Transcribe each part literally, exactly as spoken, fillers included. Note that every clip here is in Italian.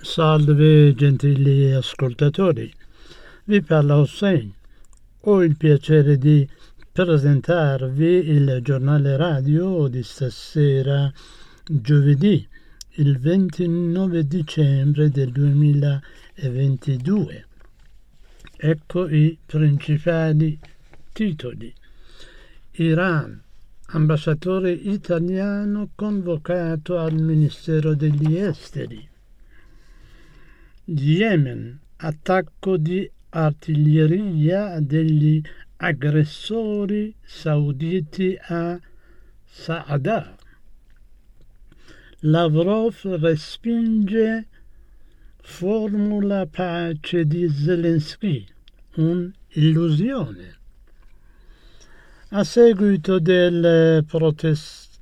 Salve gentili ascoltatori, vi parla Hossein. Ho il piacere di presentarvi il giornale radio di stasera, giovedì, il ventinove dicembre del duemilaventidue. Ecco i principali titoli. Iran, ambasciatore italiano convocato al Ministero degli Esteri. Yemen, attacco di artiglieria degli aggressori sauditi a Sa'ada. Lavrov respinge formula pace di Zelensky, un'illusione. A seguito delle proteste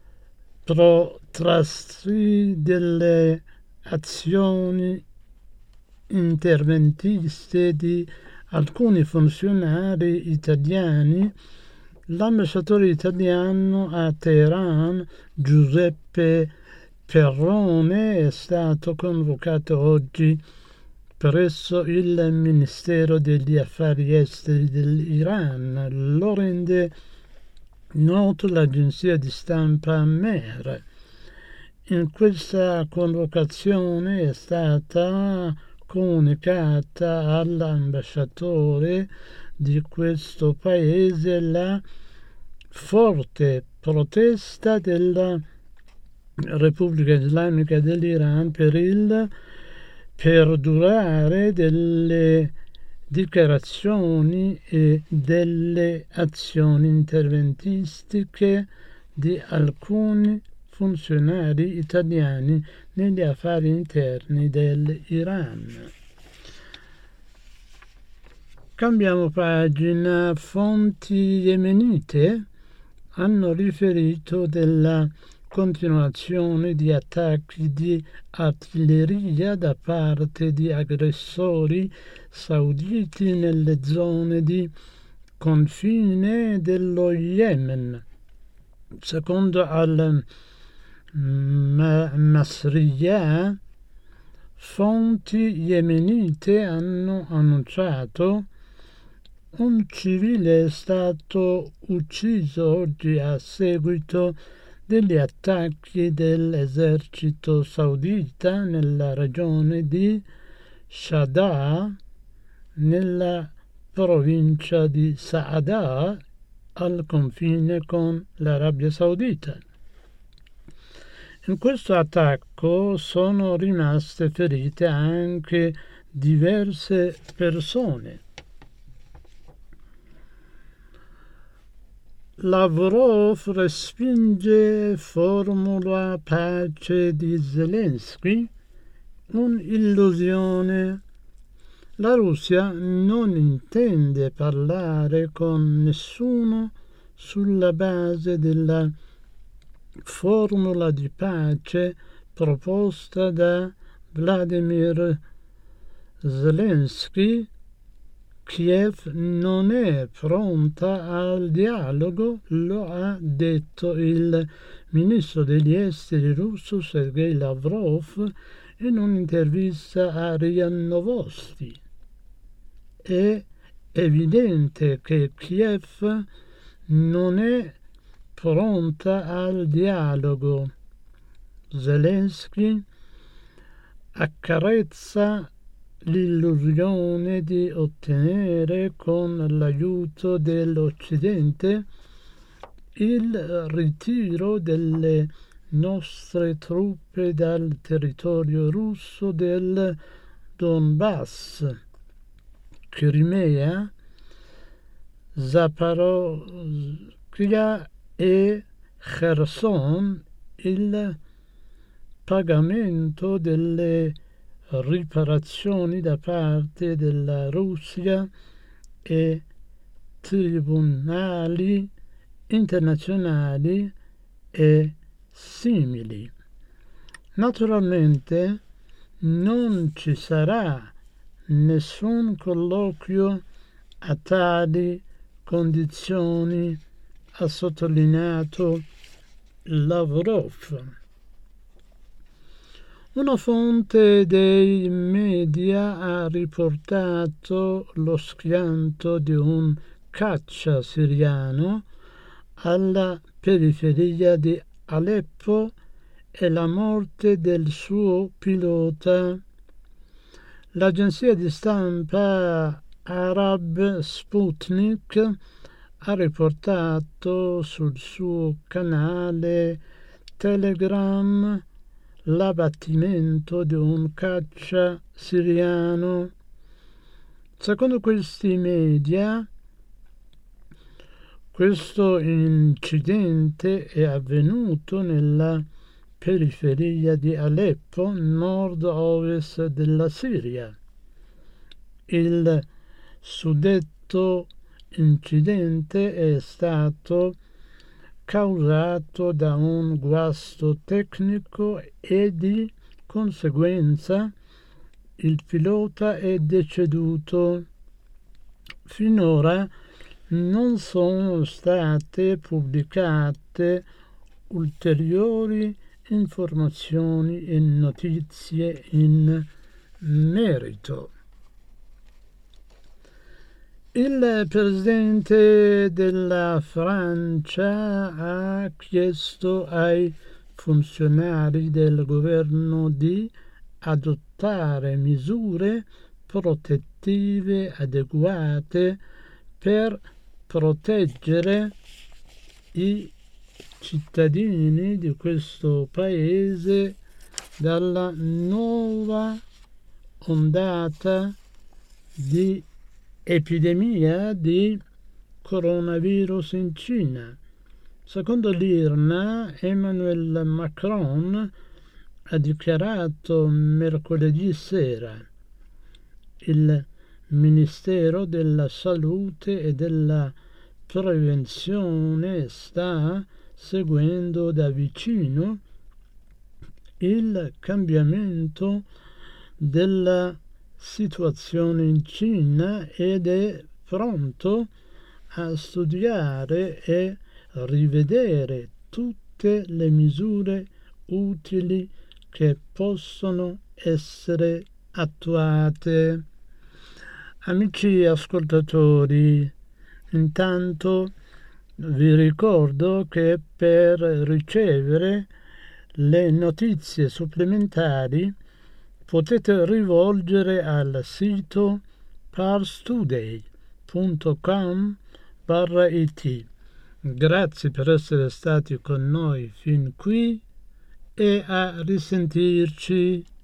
protasti delle azioni interventiste di alcuni funzionari italiani, l'ambasciatore italiano a Teheran, Giuseppe Perrone, è stato convocato oggi presso il Ministero degli Affari Esteri dell'Iran. Lo rende noto l'agenzia di stampa Mehr. In questa convocazione è stata comunicata all'ambasciatore di questo paese la forte protesta della Repubblica Islamica dell'Iran per il perdurare delle dichiarazioni e delle azioni interventistiche di alcuni funzionari italiani negli affari interni dell'Iran. Cambiamo pagina. Fonti yemenite hanno riferito della continuazione di attacchi di artiglieria da parte di aggressori sauditi nelle zone di confine dello Yemen. Secondo al Masriya, fonti yemenite hanno annunciato un civile è stato ucciso oggi a seguito degli attacchi dell'esercito saudita nella regione di Shadda, nella provincia di Sa'ada, al confine con l'Arabia Saudita. In questo attacco sono rimaste ferite anche diverse persone. Lavrov respinge formula pace di Zelensky, un'illusione. La Russia non intende parlare con nessuno sulla base della formula di pace proposta da Vladimir Zelensky. Kiev non è pronta al dialogo, lo ha detto il ministro degli esteri russo Sergei Lavrov in un'intervista a RIA Novosti. È evidente che Kiev non è pronta al dialogo. Zelensky accarezza l'illusione di ottenere con l'aiuto dell'Occidente il ritiro delle nostre truppe dal territorio russo del Donbass, Crimea, Zaporozhye e Kherson, il pagamento delle riparazioni da parte della Russia e tribunali internazionali e simili. Naturalmente non ci sarà nessun colloquio a tali condizioni, ha sottolineato Lavrov. Una fonte dei media ha riportato lo schianto di un caccia siriano alla periferia di Aleppo e la morte del suo pilota. L'agenzia di stampa Arab Sputnik ha riportato sul suo canale Telegram l'abbattimento di un caccia siriano. Secondo questi media, questo incidente è avvenuto nella periferia di Aleppo, nord-ovest della Siria. Il suddetto incidente è stato causato da un guasto tecnico e di conseguenza il pilota è deceduto. Finora non sono state pubblicate ulteriori informazioni e notizie in merito. Il presidente della Francia ha chiesto ai funzionari del governo di adottare misure protettive adeguate per proteggere i cittadini di questo paese dalla nuova ondata di epidemia di coronavirus in Cina. Secondo l'I R N A, Emmanuel Macron ha dichiarato mercoledì sera: il Ministero della Salute e della Prevenzione sta seguendo da vicino il cambiamento della situazione in Cina ed è pronto a studiare e rivedere tutte le misure utili che possono essere attuate. Amici ascoltatori, intanto vi ricordo che per ricevere le notizie supplementari potete rivolgere al sito parstoday punto com barra it. Grazie per essere stati con noi fin qui e a risentirci.